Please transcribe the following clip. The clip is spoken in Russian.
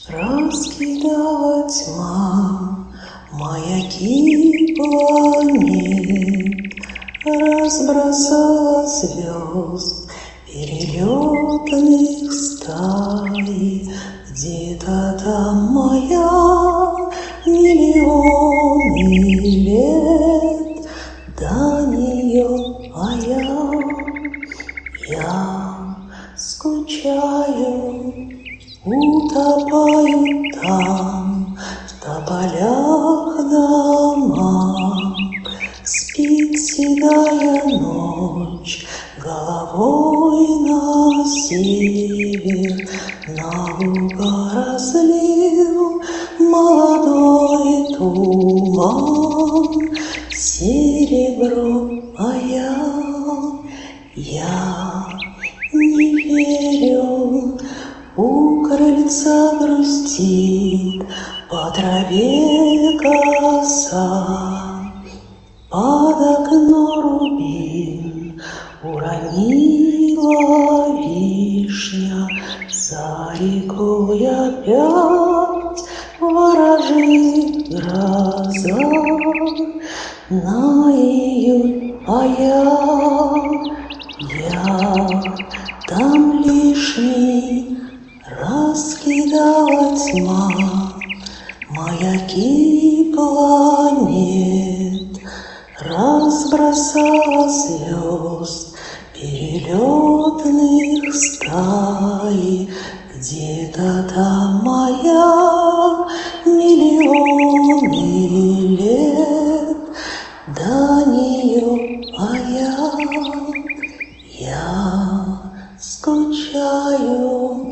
Раскидала тьма маяки планет, разбросала звезд перелетных стаи. Где-то там моя миллионы лет, до нее, я скучаю, утопаю там, в тополях дома. Спит седая ночь головой на север, на луга разлил молодой туман серебро, я не верю. У крыльца грустит по траве коса, под окно рубин уронила вишня. За рекой опять ворожит гроза на июль, я там лишний. Раскидала тьма маяки планет, разбросала звезд перелетных стаи. Где-то там моя миллионы лет, до нее, я скучаю.